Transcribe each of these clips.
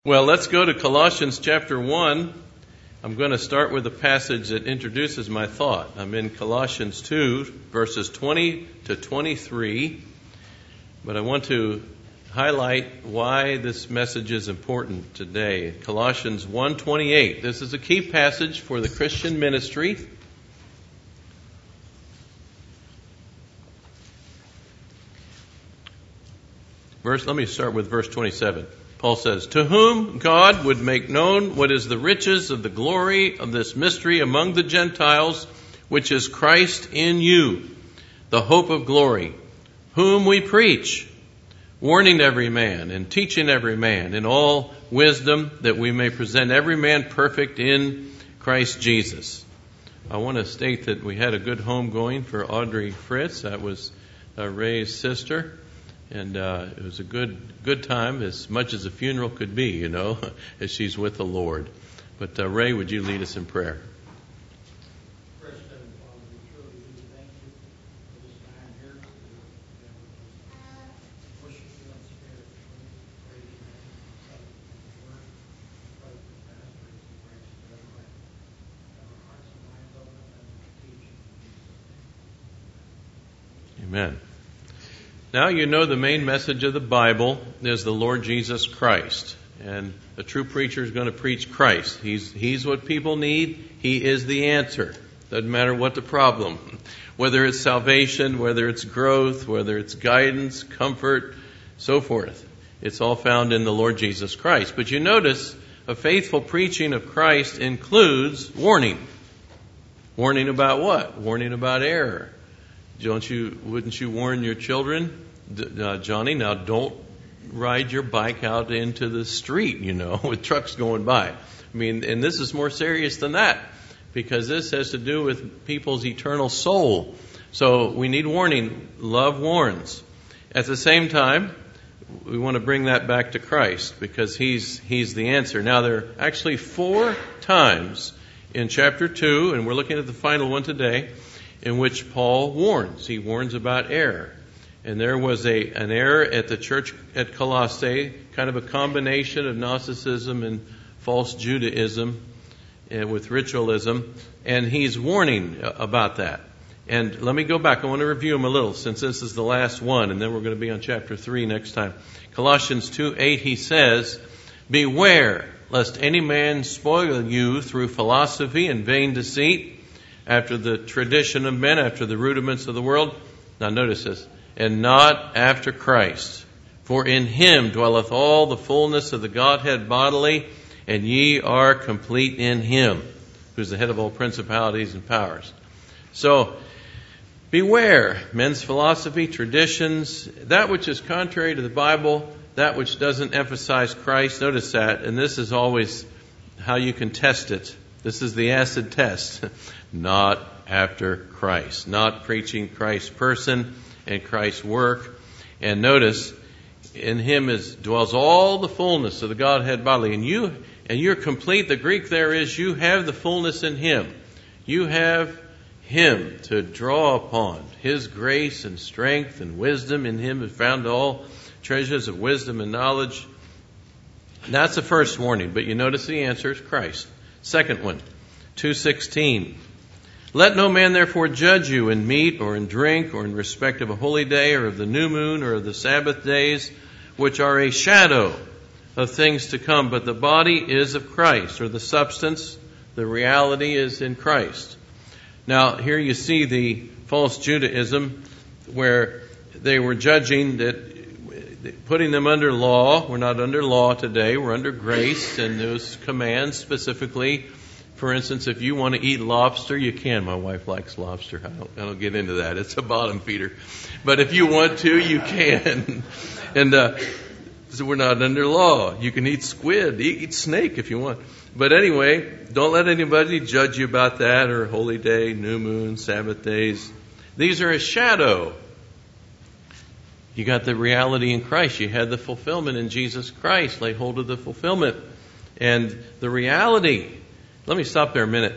Well, let's go to Colossians chapter 1. I'm going to start with a passage that introduces my thought. I'm in Colossians 2, verses 20 to 23. But I want to highlight why this message is important today. Colossians 1:28. This is a key passage for the Christian ministry. Let me start with verse 27. Paul says, "To whom God would make known what is the riches of the glory of this mystery among the Gentiles, which is Christ in you, the hope of glory, whom we preach, warning every man and teaching every man in all wisdom, that we may present every man perfect in Christ Jesus." I want to state that we had a good homegoing for Audrey Fritz. That was Ray's sister. And it was a good time, as much as a funeral could be, as she's with the Lord. But Ray, would you lead us in prayer? First, Father, we truly do thank you for this time here to worship you in spirit and truth, praise your name, celebrate your word, pray for the pastor and grace of everyone. Have our hearts and minds open and teach in Jesus' name. Amen. Now you know the main message of the Bible is the Lord Jesus Christ. And a true preacher is going to preach Christ. He's what people need. He is the answer. Doesn't matter what the problem. Whether it's salvation, whether it's growth, whether it's guidance, comfort, so forth. It's all found in the Lord Jesus Christ. But you notice a faithful preaching of Christ includes warning. Warning about what? Warning about error. Wouldn't you warn your children, Johnny, now don't ride your bike out into the street, with trucks going by. I mean, and this is more serious than that, because this has to do with people's eternal soul. So we need warning. Love warns. At the same time, we want to bring that back to Christ, because He's the answer. Now, there are actually 4 times in chapter 2, and we're looking at the final one today, in which Paul warns. He warns about error. And there was an error at the church at Colossae, kind of a combination of Gnosticism and false Judaism and with ritualism. And he's warning about that. And let me go back. I want to review them a little, since this is the last one, and then we're going to be on chapter 3 next time. Colossians 2:8, he says, "Beware, lest any man spoil you through philosophy and vain deceit, after the tradition of men, after the rudiments of the world." Now notice this. "And not after Christ. For in Him dwelleth all the fullness of the Godhead bodily, and ye are complete in Him, who's the head of all principalities and powers." So, beware men's philosophy, traditions, that which is contrary to the Bible, that which doesn't emphasize Christ. Notice that. And this is always how you can test it. This is the acid test. Not after Christ. Not preaching Christ's person and Christ's work. And notice, in Him dwells all the fullness of the Godhead bodily. And you're complete. The Greek there is, you have the fullness in Him. You have Him to draw upon. His grace and strength and wisdom. In Him is found all treasures of wisdom and knowledge. And that's the first warning. But you notice the answer is Christ. Second one, 2:16. "Let no man therefore judge you in meat or in drink or in respect of a holy day or of the new moon or of the Sabbath days, which are a shadow of things to come. But the body is of Christ," or the substance, the reality is in Christ. Now, here you see the false Judaism, where they were judging that, putting them under law. We're not under law today. We're under grace, and those commands specifically. For instance, if you want to eat lobster, you can. My wife likes lobster. I don't get into that. It's a bottom feeder. But if you want to, you can. And so we're not under law. You can eat squid, eat snake if you want. But anyway, don't let anybody judge you about that, or holy day, new moon, Sabbath days. These are a shadow. You got the reality in Christ. You had the fulfillment in Jesus Christ. Lay hold of the fulfillment. And the reality. Let me stop there a minute.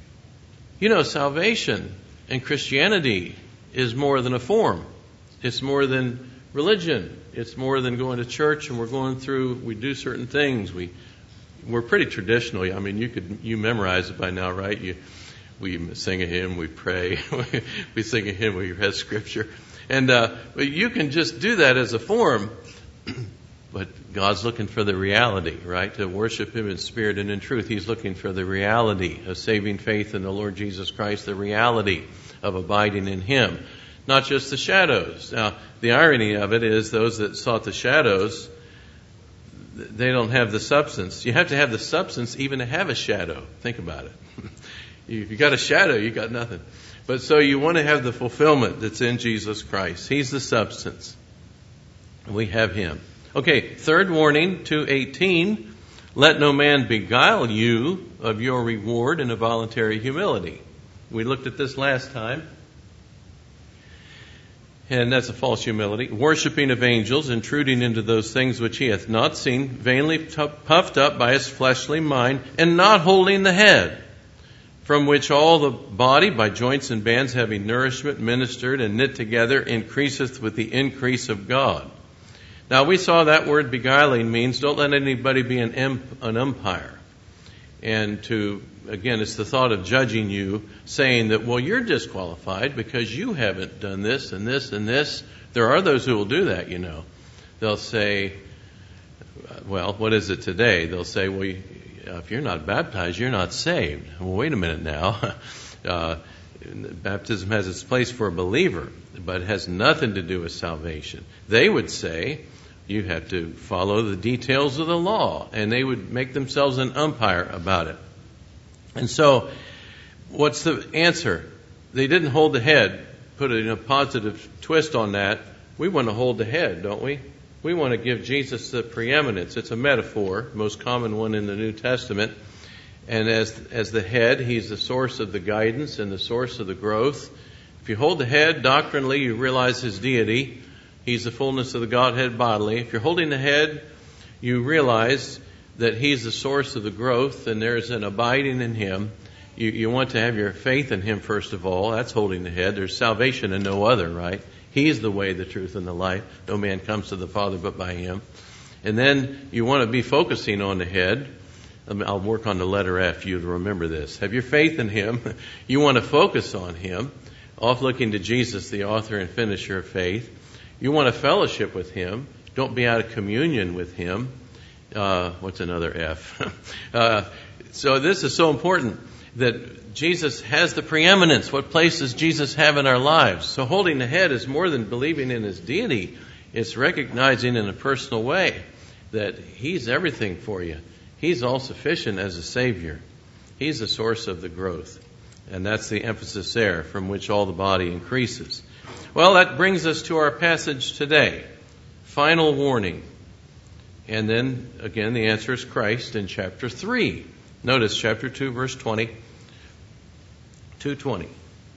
Salvation and Christianity is more than a form. It's more than religion. It's more than going to church and we do certain things. We're pretty traditional. I mean, you memorize it by now, right? We sing a hymn, we pray, we sing a hymn, we read scripture. And but you can just do that as a form, but God's looking for the reality, right? To worship Him in spirit and in truth. He's looking for the reality of saving faith in the Lord Jesus Christ, the reality of abiding in Him, not just the shadows. Now, the irony of it is those that sought the shadows, they don't have the substance. You have to have the substance even to have a shadow. Think about it. If you got a shadow, you got nothing. But so you want to have the fulfillment that's in Jesus Christ. He's the substance. We have Him. Okay, third warning, 2:18. Let no man beguile you of your reward in a voluntary humility. We looked at this last time. And that's a false humility. Worshipping of angels, intruding into those things which he hath not seen, vainly puffed up by his fleshly mind, and not holding the head, from which all the body, by joints and bands, having nourishment, ministered and knit together, increaseth with the increase of God. Now, we saw that word beguiling means don't let anybody be an umpire. And again, it's the thought of judging you, saying that, well, you're disqualified because you haven't done this and this and this. There are those who will do that, you know. They'll say, well, what is it today? They'll say, well, if you're not baptized, you're not saved. Well, wait a minute now. Baptism has its place for a believer, but it has nothing to do with salvation. They would say, you have to follow the details of the law, and they would make themselves an umpire about it. And so, what's the answer? They didn't hold the head, put it in a positive twist on that. We want to hold the head, don't we? We want to give Jesus the preeminence. It's a metaphor, most common one in the New Testament. And as the head, He's the source of the guidance and the source of the growth. If you hold the head doctrinally, you realize His deity. He's the fullness of the Godhead bodily. If you're holding the head, you realize that He's the source of the growth and there's an abiding in Him. You want to have your faith in Him first of all. That's holding the head. There's salvation and no other, right? He's the way, the truth, and the life. No man comes to the Father but by Him. And then you want to be focusing on the head. I'll work on the letter F, you to remember this. Have your faith in Him. You want to focus on Him. Off looking to Jesus, the author and finisher of faith. You want to fellowship with Him. Don't be out of communion with Him. What's another F? So this is so important that Jesus has the preeminence. What place does Jesus have in our lives? So holding the head is more than believing in His deity. It's recognizing in a personal way that He's everything for you. He's all sufficient as a Savior. He's the source of the growth. And that's the emphasis there, from which all the body increases. Well, that brings us to our passage today. Final warning. And then, again, the answer is Christ in chapter 3. Notice chapter 2, verse 20. 2:20.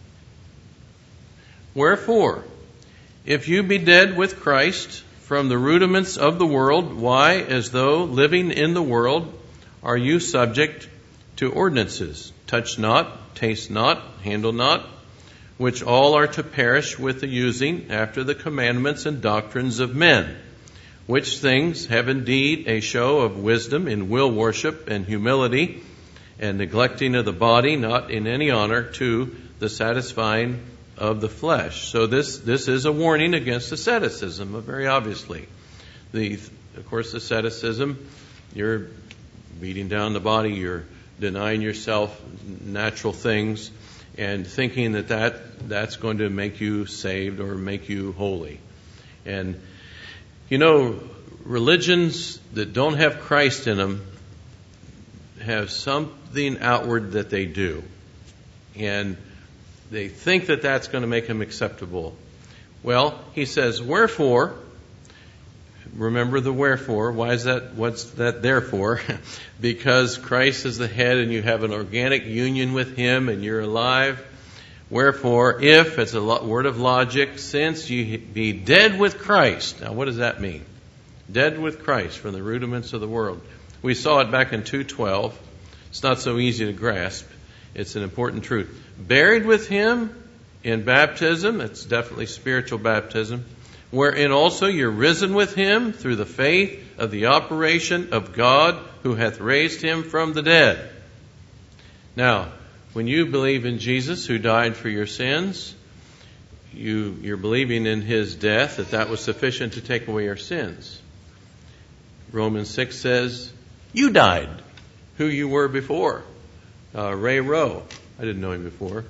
Wherefore, if you be dead with Christ from the rudiments of the world, why, as though living in the world, are you subject to ordinances? Touch not, taste not, handle not, which all are to perish with the using after the commandments and doctrines of men, which things have indeed a show of wisdom in will worship and humility, and neglecting of the body, not in any honor to the satisfying of the flesh. So this is a warning against asceticism, very obviously. Of course, asceticism, you're beating down the body, you're denying yourself natural things, and thinking that's going to make you saved or make you holy. And, you know, religions that don't have Christ in them have something outward that they do. And they think that that's going to make them acceptable. Well, he says, wherefore, remember the wherefore. Why is that? What's that there for? Because Christ is the head and you have an organic union with Him and you're alive. Wherefore, if, it's a word of logic, since you be dead with Christ. Now, what does that mean? Dead with Christ from the rudiments of the world. We saw it back in 2:12. It's not so easy to grasp. It's an important truth. Buried with Him in baptism. It's definitely spiritual baptism. wherein also you're risen with him through the faith of the operation of God who hath raised him from the dead. Now, when you believe in Jesus who died for your sins, you're believing in his death, that was sufficient to take away your sins. Romans 6 says, you died who you were before. Ray Rowe, I didn't know him before,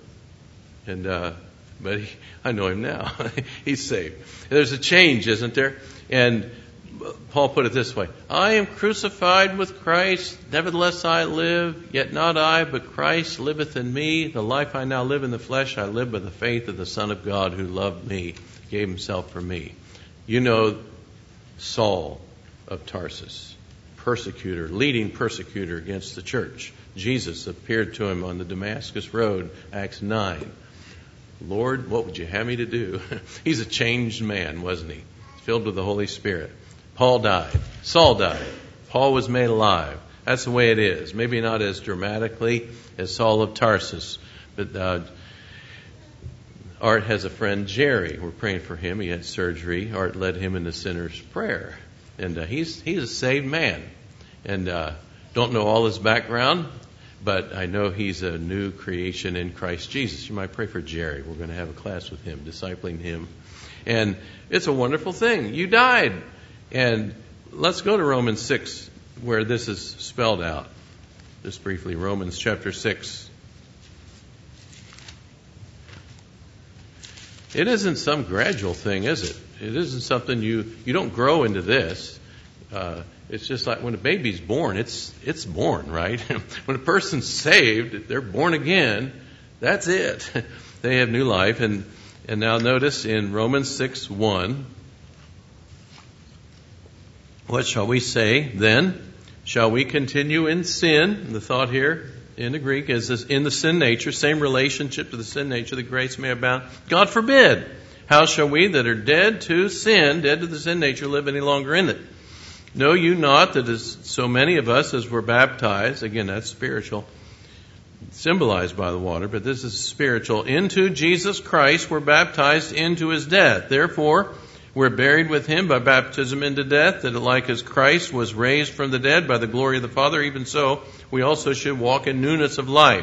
but I know him now. He's saved. There's a change, isn't there? And Paul put it this way, I am crucified with Christ, nevertheless I live, yet not I, but Christ liveth in me. The life I now live in the flesh, I live by the faith of the Son of God who loved me, gave himself for me. You know Saul of Tarsus, leading persecutor against the church. Jesus appeared to him on the Damascus road, Acts 9. Lord, what would you have me to do? He's a changed man, wasn't he? Filled with the Holy Spirit. Paul died. Saul died. Paul was made alive. That's the way it is. Maybe not as dramatically as Saul of Tarsus. But Art has a friend, Jerry. We're praying for him. He had surgery. Art led him in the sinner's prayer. And he's a saved man. And don't know all his background, but I know he's a new creation in Christ Jesus. You might pray for Jerry. We're going to have a class with him, discipling him. And it's a wonderful thing. You died. And let's go to Romans 6, where this is spelled out. Just briefly, Romans chapter 6. It isn't some gradual thing, is it? It isn't something you don't grow into this. It's just like when a baby's born, it's born, right? When a person's saved, they're born again. That's it. They have new life. And now notice in Romans 6:1, what shall we say then? Shall we continue in sin? The thought here in the Greek is this, in the sin nature, same relationship to the sin nature, that grace may abound. God forbid. How shall we that are dead to sin, dead to the sin nature, live any longer in it? Know you not that as so many of us as were baptized, again that's spiritual, symbolized by the water, but this is spiritual, into Jesus Christ were baptized into his death. Therefore, we're buried with him by baptism into death, that like as Christ was raised from the dead by the glory of the Father, even so we also should walk in newness of life.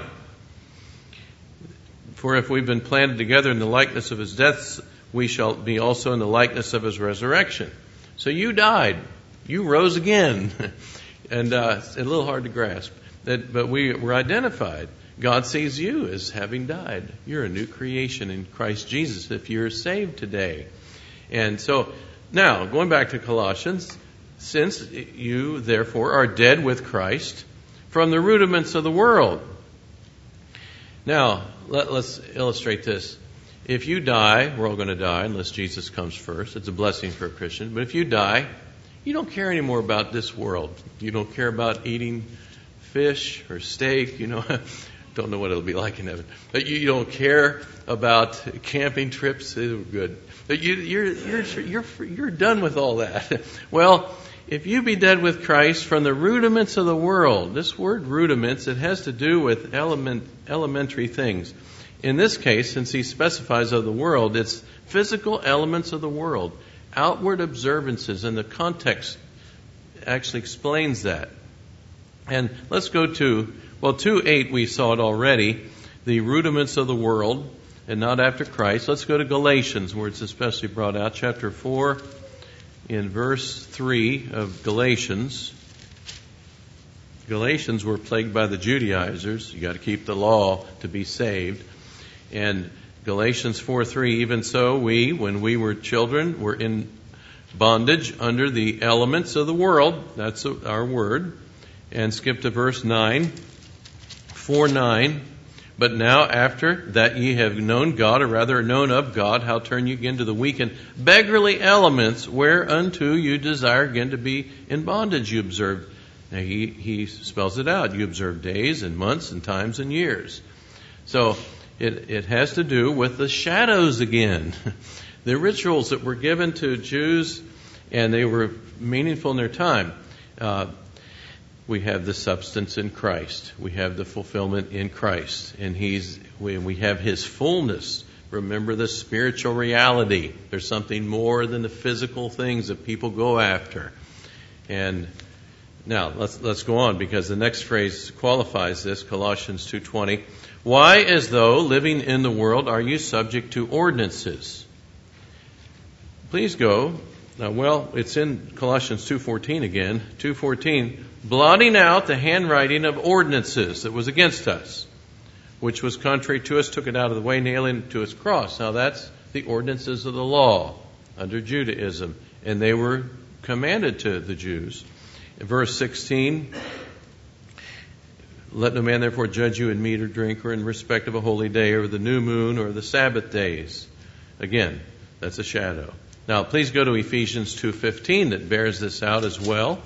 For if we've been planted together in the likeness of his death, we shall be also in the likeness of his resurrection. So you died. You rose again. And it's a little hard to grasp. But we were identified. God sees you as having died. You're a new creation in Christ Jesus if you're saved today. And so, now, going back to Colossians, since you, therefore, are dead with Christ from the rudiments of the world. Now, let's illustrate this. If you die, we're all going to die unless Jesus comes first. It's a blessing for a Christian. But if you die, you don't care anymore about this world. You don't care about eating fish or steak, Don't know what it'll be like in heaven. But you don't care about camping trips. It was good. But you're done with all that. Well, if you be dead with Christ from the rudiments of the world, this word rudiments, it has to do with elementary things. In this case, since he specifies of the world, it's physical elements of the world, outward observances, and the context actually explains that. And let's go to 2:8, we saw it already, the rudiments of the world, and not after Christ. Let's go to Galatians, where it's especially brought out, chapter 4, in verse 3 of Galatians. Galatians were plagued by the Judaizers. You got to keep the law to be saved. And Galatians 4:3, even so we, when we were children, were in bondage under the elements of the world. That's our word. And skip to verse 9. 4:9, but now after that ye have known God, or rather known of God, how turn you again to the weak and beggarly elements, whereunto you desire again to be in bondage, you observe. Now he spells it out. You observe days and months and times and years. So it has to do with the shadows again. The rituals that were given to Jews, and they were meaningful in their time. We have the substance in Christ. We have the fulfillment in Christ. And we have his fullness Remember the spiritual reality. There's something more than the physical things that people go after. And now let's go on, because the next phrase qualifies this, Colossians 2:20. Why, as though living in the world, are you subject to ordinances? Please go. Well, it's in Colossians 2:14 again. 2:14, blotting out the handwriting of ordinances that was against us, which was contrary to us, took it out of the way, nailing it to its cross. Now that's the ordinances of the law under Judaism, and they were commanded to the Jews. In verse 16, let no man therefore judge you in meat or drink or in respect of a holy day or the new moon or the Sabbath days. Again, that's a shadow. Now please go to Ephesians 2:15 that bears this out as well.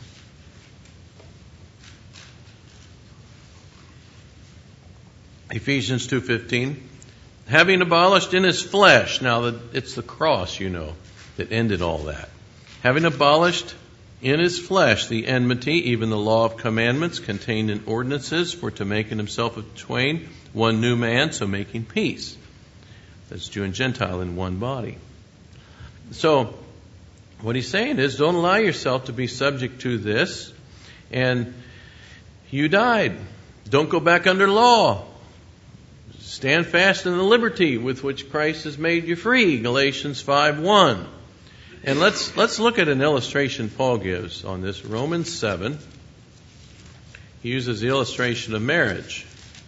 Ephesians 2:15, having abolished in his flesh, now it's the cross, that ended all that. Having abolished in his flesh the enmity, even the law of commandments contained in ordinances, for to make in himself of twain one new man, so making peace. That's Jew and Gentile in one body. So what he's saying is, don't allow yourself to be subject to this, and you died. Don't go back under law. Stand fast in the liberty with which Christ has made you free, Galatians 5:1. And let's look at an illustration Paul gives on this. Romans 7. He uses the illustration of marriage.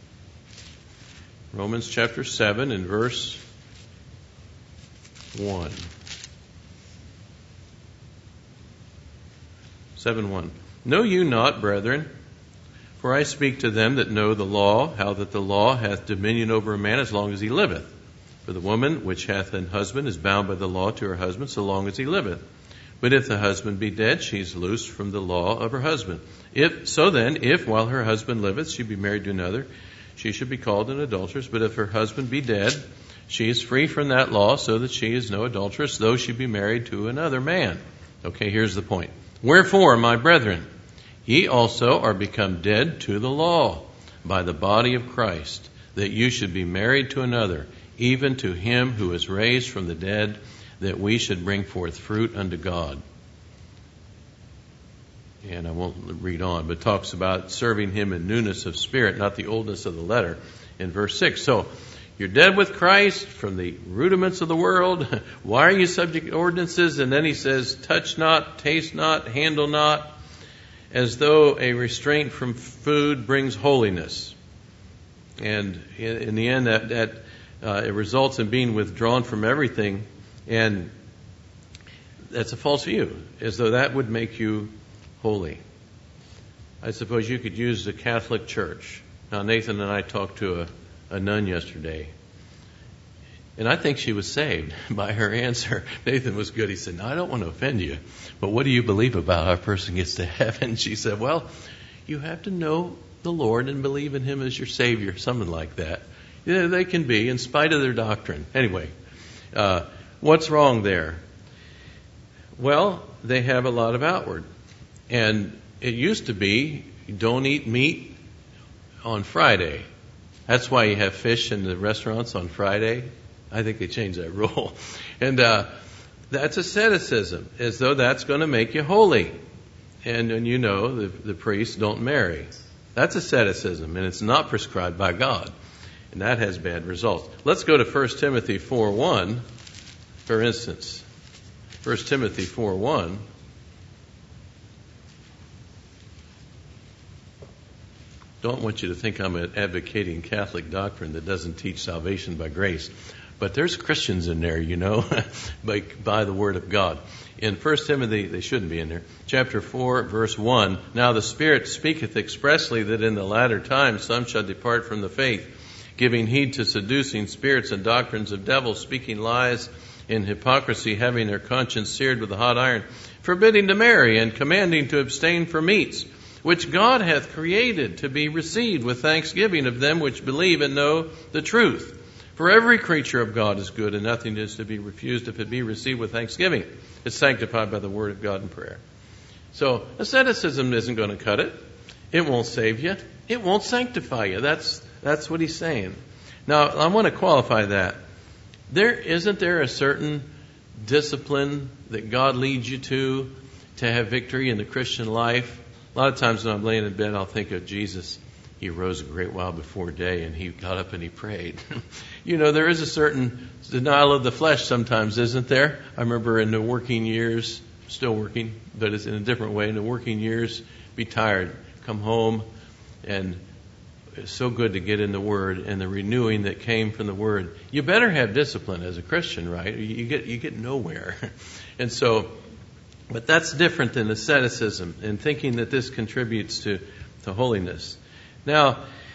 Romans chapter 7 and verse 1. 7:1. Know you not, brethren, for I speak to them that know the law, how that the law hath dominion over a man as long as he liveth. For the woman which hath an husband is bound by the law to her husband so long as he liveth. But if the husband be dead, she is loosed from the law of her husband. If while her husband liveth she be married to another, she should be called an adulteress. But if her husband be dead, she is free from that law, so that she is no adulteress, though she be married to another man. Okay, here's the point. Wherefore, my brethren, ye also are become dead to the law by the body of Christ, that you should be married to another, even to him who is raised from the dead, that we should bring forth fruit unto God. And I won't read on, but talks about serving him in newness of spirit, not the oldness of the letter, in verse 6. So, you're dead with Christ from the rudiments of the world. Why are you subject to ordinances? And then he says, touch not, taste not, handle not, as though a restraint from food brings holiness. And in the end, it results in being withdrawn from everything, and that's a false view, as though that would make you holy. I suppose you could use the Catholic Church. Now, Nathan and I talked to a nun yesterday, and I think she was saved by her answer. Nathan was good. He said, no, I don't want to offend you, but what do you believe about how a person gets to heaven? She said, well, you have to know the Lord and believe in him as your Savior, something like that. Yeah, they can be, in spite of their doctrine. Anyway, what's wrong there? Well, they have a lot of outward. And it used to be, don't eat meat on Friday. That's why you have fish in the restaurants on Friday. I think they changed that rule. And that's asceticism, as though that's going to make you holy. And the priests don't marry. That's asceticism, and it's not prescribed by God. And that has bad results. Let's go to 1 Timothy 4:1, for instance. 1 Timothy 4:1. Don't want you to think I'm advocating Catholic doctrine that doesn't teach salvation by grace. But there's Christians in there, by the Word of God. In 1 Timothy, they shouldn't be in there, chapter 4, verse 1, now the Spirit speaketh expressly that in the latter times some shall depart from the faith, giving heed to seducing spirits and doctrines of devils, speaking lies in hypocrisy, having their conscience seared with a hot iron, forbidding to marry, and commanding to abstain from meats, which God hath created to be received with thanksgiving of them which believe and know the truth. For every creature of God is good, and nothing is to be refused if it be received with thanksgiving. It's sanctified by the word of God and prayer. So asceticism isn't going to cut it. It won't save you. It won't sanctify you. That's what he's saying. Now, I want to qualify that. Isn't there a certain discipline that God leads you to have victory in the Christian life? A lot of times when I'm laying in bed, I'll think of Jesus. He arose a great while before day, and he got up and he prayed. There is a certain denial of the flesh sometimes, isn't there? I remember in the working years, still working, but it's in a different way. In the working years, be tired, come home, and it's so good to get in the Word and the renewing that came from the Word. You better have discipline as a Christian, right? You get nowhere. And so, but that's different than asceticism and thinking that this contributes to holiness. Now,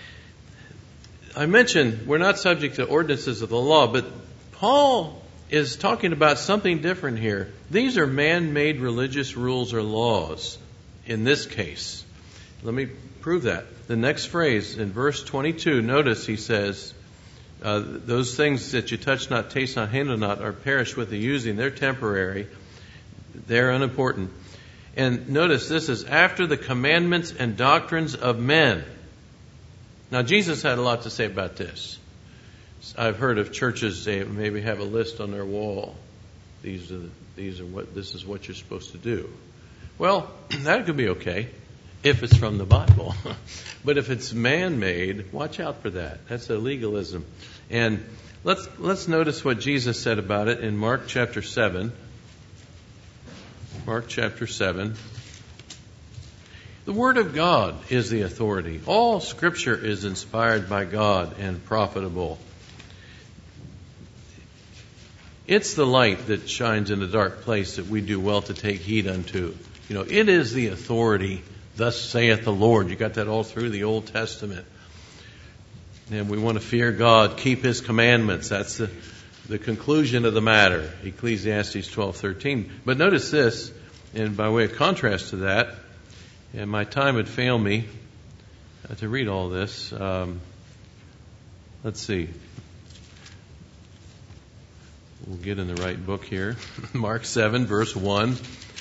I mentioned we're not subject to ordinances of the law, but Paul is talking about something different here. These are man-made religious rules or laws in this case. Let me prove that. The next phrase in verse 22, notice he says, those things that you touch not, taste not, handle not, are perished with the using. They're temporary. They're unimportant. And notice this is after the commandments and doctrines of men. Now, Jesus had a lot to say about this. I've heard of churches, they maybe have a list on their wall. This is what you're supposed to do. Well, that could be okay if it's from the Bible. But if it's man-made, watch out for that. That's a legalism. And let's notice what Jesus said about it in Mark chapter 7. Mark chapter 7. The Word of God is the authority. All Scripture is inspired by God and profitable. It's the light that shines in the dark place that we do well to take heed unto. It is the authority. Thus saith the Lord. You got that all through the Old Testament. And we want to fear God, keep His commandments. That's the conclusion of the matter. Ecclesiastes 12:13. But notice this, and by way of contrast to that, and my time would fail me to read all this. Let's see. We'll get in the right book here. Mark 7, verse 1.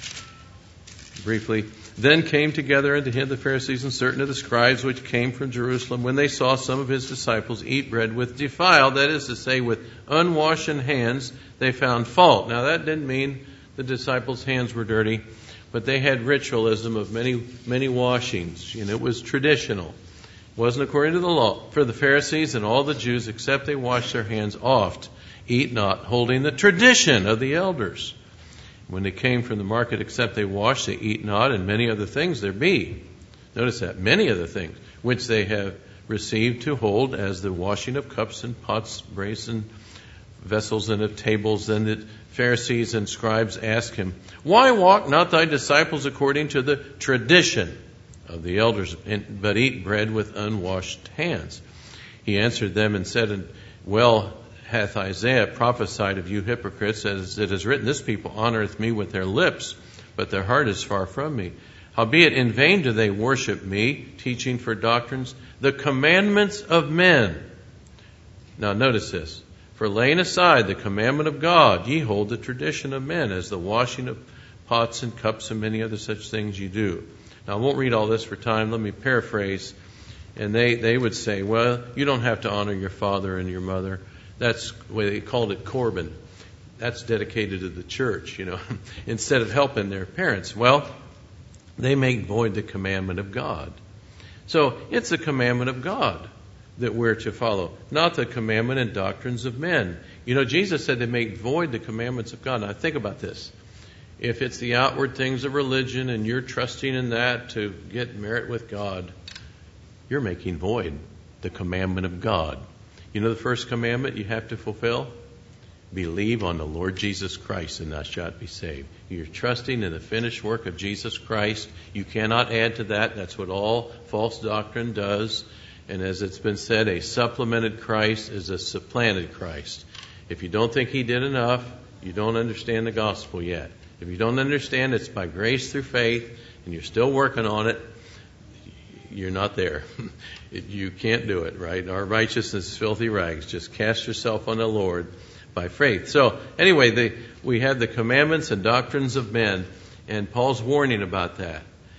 Briefly. Then came together unto him the Pharisees and certain of the scribes which came from Jerusalem, when they saw some of his disciples eat bread with defiled, that is to say, with unwashed hands, they found fault. Now that didn't mean the disciples' hands were dirty, but they had ritualism of many washings, and it was traditional. It wasn't according to the law. For the Pharisees and all the Jews, except they wash their hands oft, eat not, holding the tradition of the elders. When they came from the market, except they wash, they eat not, and many other things there be. Notice that, many other things, which they have received to hold, as the washing of cups and pots, brazen vessels, and of tables. Then the Pharisees and scribes asked him, Why walk not thy disciples according to the tradition of the elders, but eat bread with unwashed hands? He answered them and said, Well hath Isaiah prophesied of you hypocrites, as it is written, This people honoreth me with their lips, but their heart is far from me. Howbeit in vain do they worship me, teaching for doctrines the commandments of men. Now notice this. For laying aside the commandment of God, ye hold the tradition of men, as the washing of pots and cups and many other such things ye do. Now I won't read all this for time. Let me paraphrase. And they would say, well, you don't have to honor your father and your mother. That's why they called it Corban. That's dedicated to the church, instead of helping their parents. Well, they make void the commandment of God. So it's the commandment of God that we're to follow, not the commandment and doctrines of men. Jesus said they make void the commandments of God. Now think about this. If it's the outward things of religion and you're trusting in that to get merit with God, you're making void the commandment of God. The first commandment you have to fulfill? Believe on the Lord Jesus Christ and thou shalt be saved. You're trusting in the finished work of Jesus Christ. You cannot add to that. That's what all false doctrine does. And as it's been said, a supplemented Christ is a supplanted Christ. If you don't think He did enough, you don't understand the gospel yet. If you don't understand it's by grace through faith and you're still working on it, you're not there. You can't do it, right? Our righteousness is filthy rags. Just cast yourself on the Lord by faith. So anyway, we have the commandments and doctrines of men, and Paul's warning about that.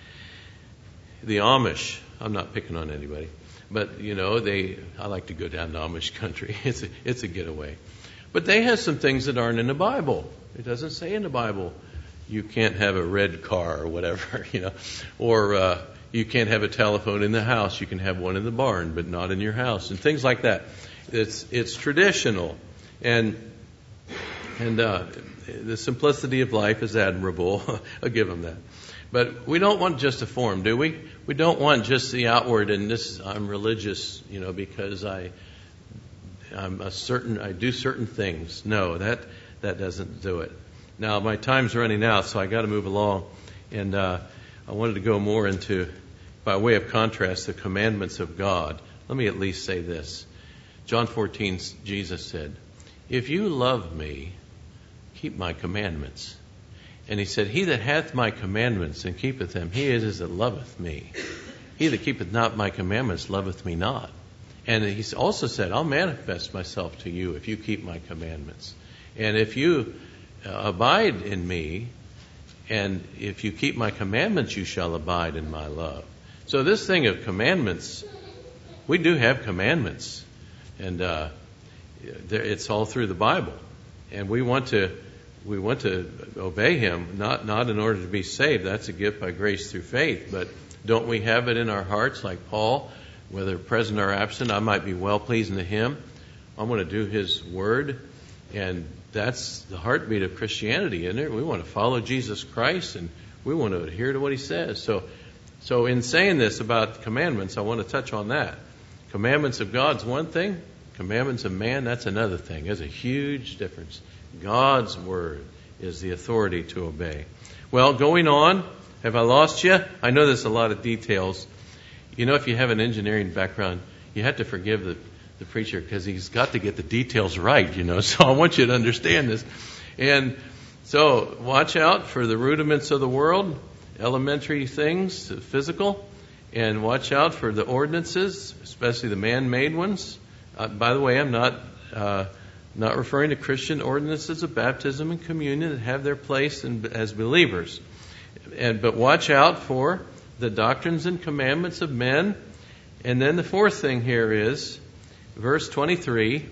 The Amish, I'm not picking on anybody, but I like to go down to Amish country. It's a getaway. But they have some things that aren't in the Bible. It doesn't say in the Bible you can't have a red car or whatever, or you can't have a telephone in the house. You can have one in the barn, but not in your house, and things like that. It's traditional, and the simplicity of life is admirable. I'll give them that. But we don't want just a form, do we? We don't want just the outward and I'm religious, because I do certain things. No, that doesn't do it. Now my time's running out, so I got to move along, and I wanted to go more into, by way of contrast, the commandments of God. Let me at least say this. John 14, Jesus said, "If you love me, keep my commandments." And he said, "He that hath my commandments and keepeth them, he it is that loveth me. He that keepeth not my commandments loveth me not." And he also said, "I'll manifest myself to you if you keep my commandments. And if you abide in me, and if you keep my commandments, you shall abide in my love." So this thing of commandments, we do have commandments. And it's all through the Bible. And we want to obey him, not in order to be saved. That's a gift by grace through faith. But don't we have it in our hearts, like Paul, whether present or absent, I might be well-pleasing to him. I'm going to do his word. And that's the heartbeat of Christianity, isn't it? We want to follow Jesus Christ, and we want to adhere to what he says. So in saying this about commandments, I want to touch on that. Commandments of God's one thing. Commandments of man, that's another thing. There's a huge difference. God's word is the authority to obey. Well, going on, have I lost you? I know there's a lot of details. If you have an engineering background, you have to forgive the preacher because he's got to get the details right, So I want you to understand this. And so watch out for the rudiments of the world, elementary things, physical, and watch out for the ordinances, especially the man-made ones. By the way, I'm not referring to Christian ordinances of baptism and communion that have their place as believers. But watch out for the doctrines and commandments of men. And then the fourth thing here is verse 23,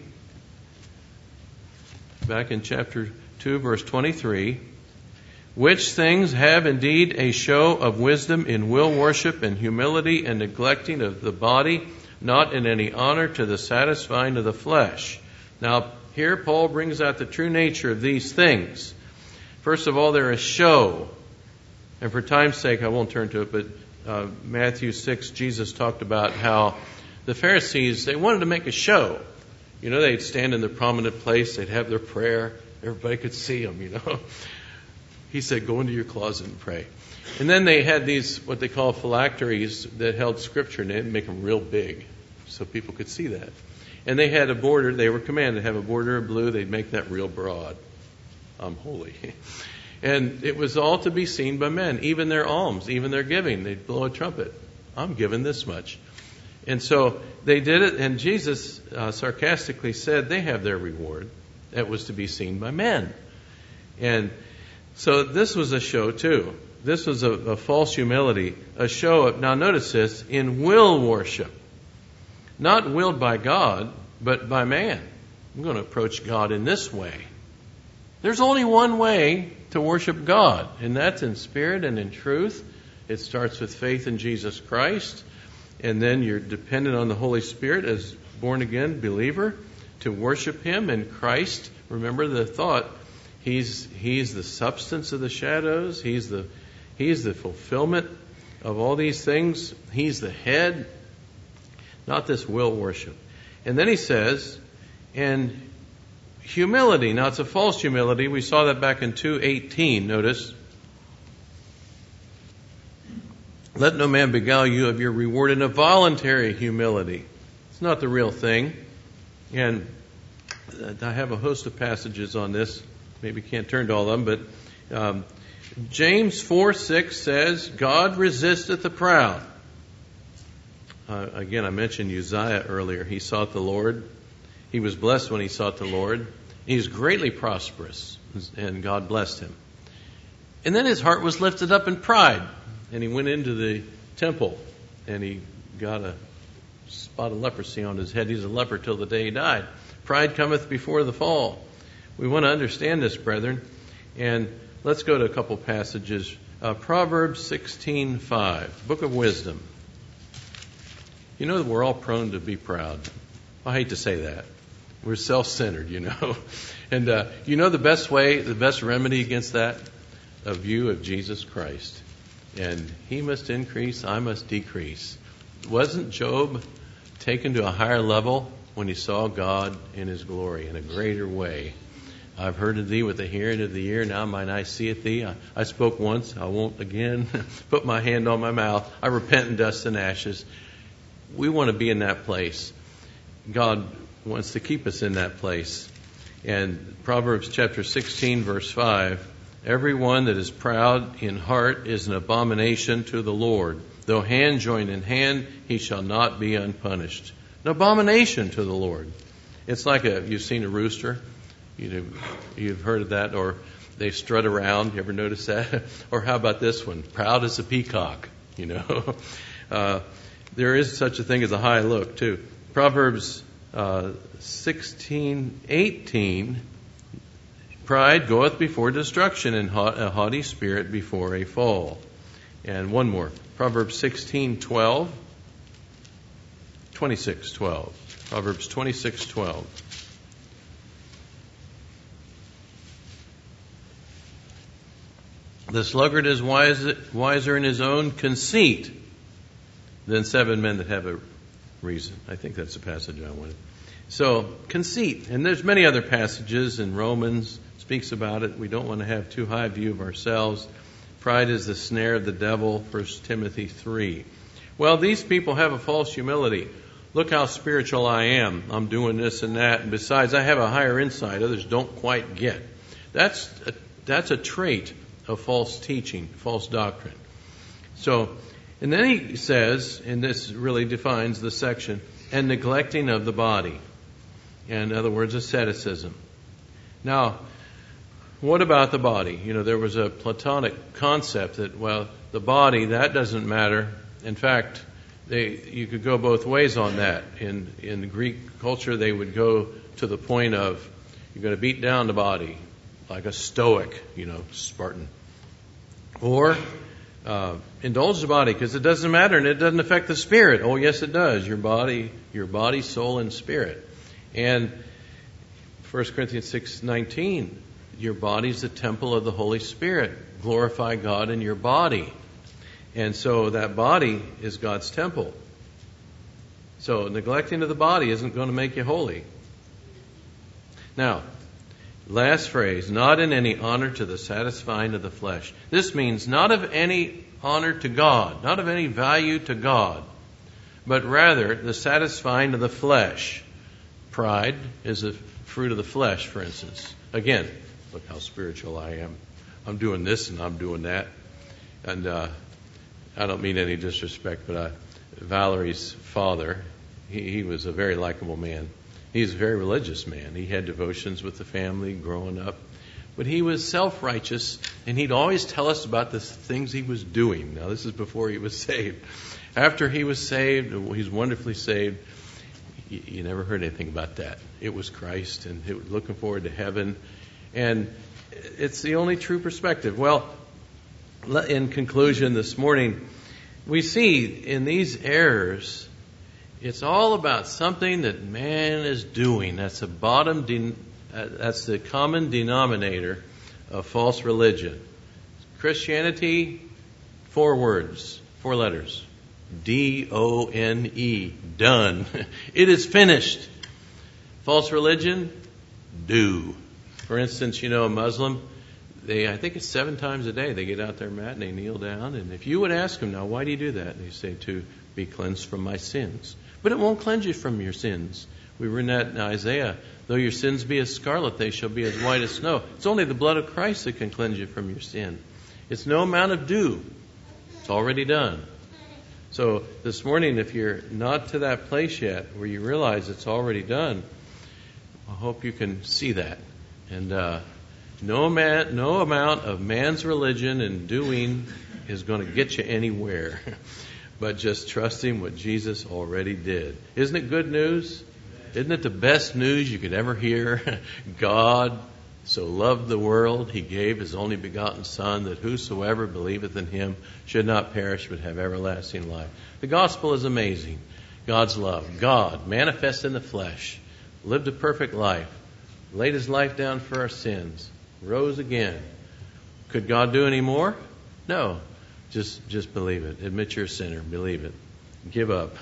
back in chapter 2, verse 23, "Which things have indeed a show of wisdom in will worship and humility and neglecting of the body, not in any honor to the satisfying of the flesh." Now, here Paul brings out the true nature of these things. First of all, they're a show. And for time's sake, I won't turn to it, but Matthew 6, Jesus talked about how the Pharisees, they wanted to make a show. They'd stand in their prominent place, they'd have their prayer, everybody could see them, He said, "Go into your closet and pray." And then they had these, what they call phylacteries, that held Scripture, and they'd make them real big so people could see that. And they had a border, they were commanded to have a border of blue, they'd make that real broad. I'm holy. And it was all to be seen by men, even their alms, even their giving. They'd blow a trumpet. I'm giving this much. And so they did it, and Jesus sarcastically said they have their reward. That was to be seen by men. And so this was a show too. This was a false humility, a show of, now notice this, in will worship. Not willed by God, but by man. I'm going to approach God in this way. There's only one way to worship God, and that's in spirit and in truth. It starts with faith in Jesus Christ, and then you're dependent on the Holy Spirit as born-again believer to worship Him in Christ. Remember the thought, He's the substance of the shadows. He's the fulfillment of all these things. He's the head, not this will worship. And then he says, and humility. Now it's a false humility. We saw that back in 2:18. Notice, let no man beguile you of your reward in a voluntary humility. It's not the real thing. And I have a host of passages on this. Maybe can't turn to all of them, but James 4:6 says, God resisteth the proud. Again, I mentioned Uzziah earlier. He sought the Lord. He was blessed when he sought the Lord. He was greatly prosperous, and God blessed him. And then his heart was lifted up in pride, and he went into the temple, and he got a spot of leprosy on his head. He's a leper till the day he died. Pride cometh before the fall. We want to understand this, brethren. And let's go to a couple passages. Proverbs 16:5, Book of Wisdom. You know that we're all prone to be proud. I hate to say that. We're self-centered, you know. And you know the best way, the best remedy against that? A view of Jesus Christ. And He must increase, I must decrease. Wasn't Job taken to a higher level when he saw God in His glory in a greater way? I've heard of Thee with the hearing of the ear, now mine eyes seeth Thee. I spoke once, I won't again. Put my hand on my mouth. I repent in dust and ashes. We want to be in that place. God wants to keep us in that place. And Proverbs chapter 16, verse 5, everyone that is proud in heart is an abomination to the Lord. Though hand join in hand, he shall not be unpunished. An abomination to the Lord. It's like you've seen a rooster. You've heard of that, or they strut around. You ever notice that? Or how about this one? Proud as a peacock, you know. There is such a thing as a high look, too. Proverbs 16:18, pride goeth before destruction, and a haughty spirit before a fall. And one more, Proverbs 16:12, 26:12. Proverbs 26:12. The sluggard is wiser in his own conceit than 7 men that have a reason. I think that's the passage I wanted. So, conceit. And there's many other passages in Romans speaks about it. We don't want to have too high a view of ourselves. Pride is the snare of the devil, 1 Timothy 3. Well, these people have a false humility. Look how spiritual I am. I'm doing this and that. And besides, I have a higher insight others don't quite get. That's a trait of false teaching, false doctrine. So, and then he says, and this really defines the section, and neglecting of the body. In other words, asceticism. Now, what about the body? You know, there was a Platonic concept that, well, the body, that doesn't matter. In fact, you could go both ways on that. In the Greek culture, they would go to the point of, you're going to beat down the body, like a Stoic, you know, Spartan. Or indulge the body, because it doesn't matter and it doesn't affect the spirit. Oh, yes, it does. Your body, soul, and spirit. And 1 Corinthians 6:19, your body's the temple of the Holy Spirit. Glorify God in your body. And so that body is God's temple. So neglecting of the body isn't going to make you holy. Now, last phrase, not in any honor to the satisfying of the flesh. This means not of any honor to God, not of any value to God, but rather the satisfying of the flesh. Pride is a fruit of the flesh, for instance. Again, look how spiritual I am. I'm doing this and I'm doing that. And I don't mean any disrespect, but Valerie's father, he was a very likable man. He's a very religious man. He had devotions with the family growing up. But he was self-righteous, and he'd always tell us about the things he was doing. Now, this is before he was saved. After he was saved, he's wonderfully saved, you never heard anything about that. It was Christ, and looking forward to heaven. And it's the only true perspective. Well, in conclusion this morning, we see in these errors, it's all about something that man is doing. That's that's the common denominator of false religion. Christianity, 4 words, 4 letters. D-O-N-E, done. It is finished. False religion, do. For instance, you know, a Muslim, I think it's 7 times a day they get out their mat and they kneel down. And if you would ask them, now, why do you do that? And they say, to be cleansed from my sins. But it won't cleanse you from your sins. We read that in Isaiah. Though your sins be as scarlet, they shall be as white as snow. It's only the blood of Christ that can cleanse you from your sin. It's no amount of do. It's already done. So this morning, if you're not to that place yet where you realize it's already done, I hope you can see that. And no amount of man's religion and doing is going to get you anywhere. But just trusting what Jesus already did. Isn't it good news? Isn't it the best news you could ever hear? God so loved the world, he gave his only begotten Son, that whosoever believeth in him should not perish but have everlasting life. The gospel is amazing. God's love. God, manifest in the flesh, lived a perfect life, laid his life down for our sins, rose again. Could God do any more? No. Just believe it. Admit you're a sinner. Believe it. Give up.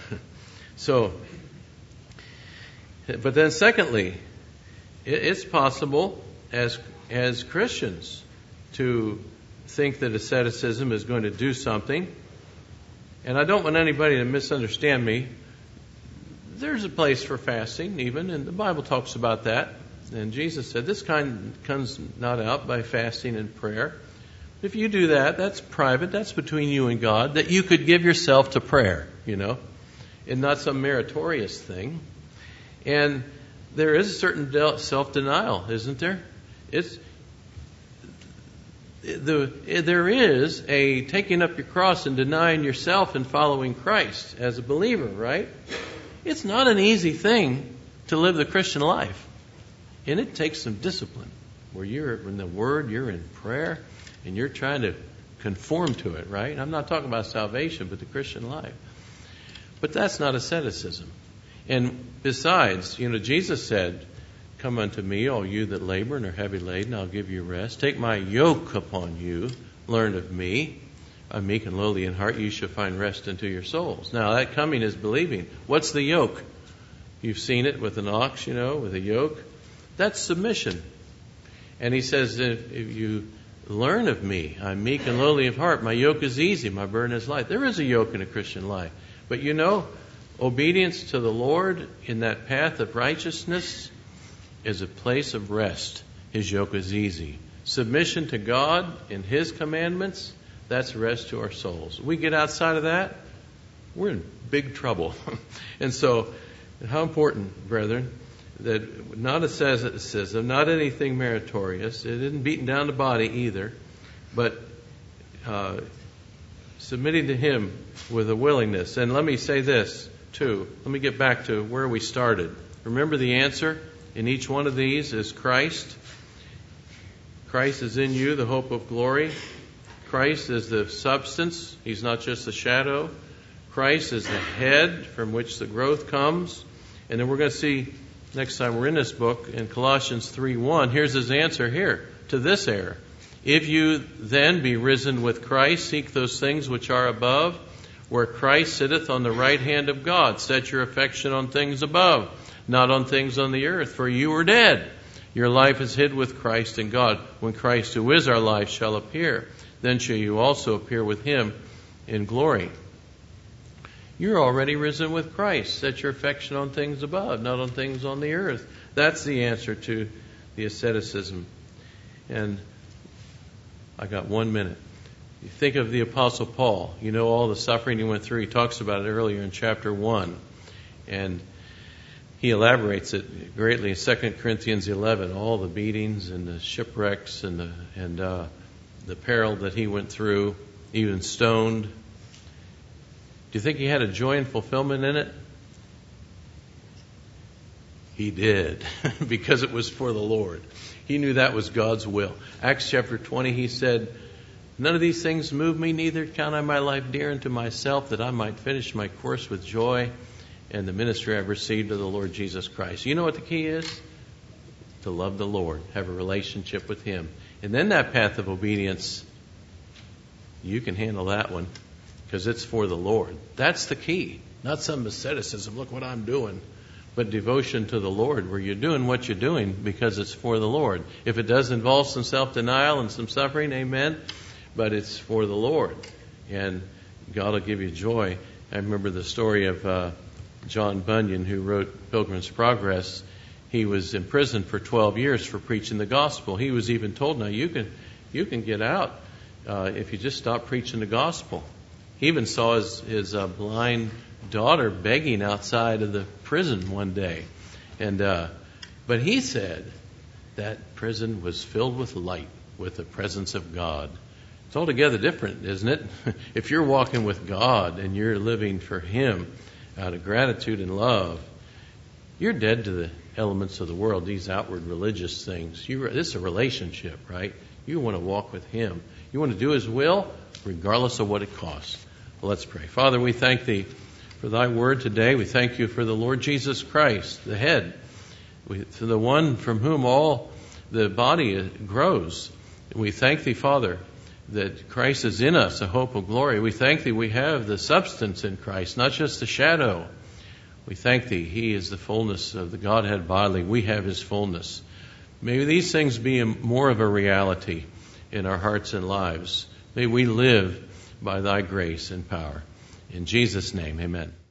But then secondly, it's possible as Christians to think that asceticism is going to do something. And I don't want anybody to misunderstand me. There's a place for fasting even, and the Bible talks about that. And Jesus said, this kind comes not out by fasting and prayer. If you do that, that's private. That's between you and God. That you could give yourself to prayer, and not some meritorious thing. And there is a certain self-denial, isn't there? There is a taking up your cross and denying yourself and following Christ as a believer, right? It's not an easy thing to live the Christian life. And it takes some discipline where you're in the Word, you're in prayer, and you're trying to conform to it, right? I'm not talking about salvation, but the Christian life. But that's not asceticism. And besides, Jesus said, come unto me, all you that labor and are heavy laden, I'll give you rest. Take my yoke upon you, learn of me. I'm meek and lowly in heart, you shall find rest unto your souls. Now, that coming is believing. What's the yoke? You've seen it with an ox, with a yoke. That's submission. And he says, if you learn of me, I'm meek and lowly of heart, my yoke is easy, my burden is light. There is a yoke in a Christian life. But obedience to the Lord in that path of righteousness is a place of rest. His yoke is easy. Submission to God in His commandments, that's rest to our souls. We get outside of that, we're in big trouble. And so, how important, brethren, that not asceticism, not anything meritorious, it isn't beating down the body either, but submitting to Him with a willingness. And let me say this, too. Let me get back to where we started. Remember, the answer in each one of these is Christ. Christ is in you, the hope of glory. Christ is the substance. He's not just the shadow. Christ is the head from which the growth comes. And then we're going to see next time we're in this book in Colossians 3:1. Here's his answer here to this error. If you then be risen with Christ, seek those things which are above, where Christ sitteth on the right hand of God. Set your affection on things above, not on things on the earth, for you are dead. Your life is hid with Christ in God. When Christ, who is our life, shall appear, then shall you also appear with Him in glory. You're already risen with Christ. Set your affection on things above, not on things on the earth. That's the answer to the asceticism. And I got 1 minute. You think of the Apostle Paul. You know all the suffering he went through. He talks about it earlier in chapter 1. And he elaborates it greatly in 2 Corinthians 11. All the beatings and the shipwrecks and the peril that he went through, even stoned. Do you think he had a joy and fulfillment in it? He did, because it was for the Lord. He knew that was God's will. Acts chapter 20, he said, none of these things move me, neither count I my life dear unto myself, that I might finish my course with joy and the ministry I've received of the Lord Jesus Christ. You know what the key is? To love the Lord, have a relationship with Him. And then that path of obedience, you can handle that one, because it's for the Lord. That's the key. Not some asceticism, look what I'm doing, but devotion to the Lord, where you're doing what you're doing because it's for the Lord. If it does involve some self-denial and some suffering, amen, but it's for the Lord. And God will give you joy. I remember the story of John Bunyan, who wrote Pilgrim's Progress. He was imprisoned for 12 years for preaching the gospel. He was even told, now you can get out if you just stop preaching the gospel. He even saw his blind daughter begging outside of the prison one day. But he said that prison was filled with light, with the presence of God. It's altogether different, isn't it? If you're walking with God and you're living for Him out of gratitude and love, You're dead to the elements of the world, these outward religious things. This is a relationship, right? You want to walk with Him. You want to do His will, regardless of what it costs. Well, let's pray. Father, we thank Thee for Thy word today. We thank You for the Lord Jesus Christ, the head, for the one from whom all the body grows. We thank Thee, Father, that Christ is in us, a hope of glory. We thank Thee we have the substance in Christ, not just the shadow. We thank Thee He is the fullness of the Godhead bodily. We have His fullness. May these things be more of a reality in our hearts and lives. May we live by Thy grace and power. In Jesus' name, amen.